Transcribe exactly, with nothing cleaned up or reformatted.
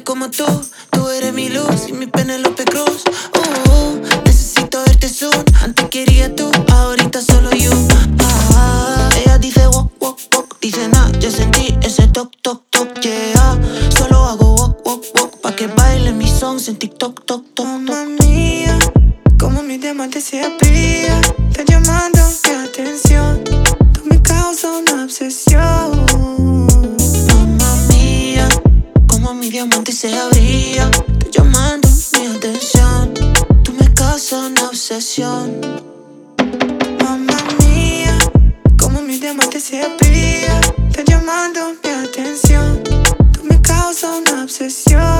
nadie como tú. Tú eres mi luz y mi Penélope Cruz. Uh, uh, necesito verte soon. Antes quería tú, ahorita solo you. Ah, ella dice walk, walk, walk. Dice nah, yo sentí ese toc, toc, toc. Yeah, solo hago walk, walk, walk. Pa' que baile mis songs en TikTok, toc, toc, toc. Mamma mía, como mi diamante se brilla. Está llamando mi atención. Tú me causas una obsesión. Mamma mía, como mi diamante se abría. Estoy llamando mi atención. Tú me causas una obsesión. Mamma mía, como mi diamante se brilla. Está llamando mi atención. Tú me causas una obsesión.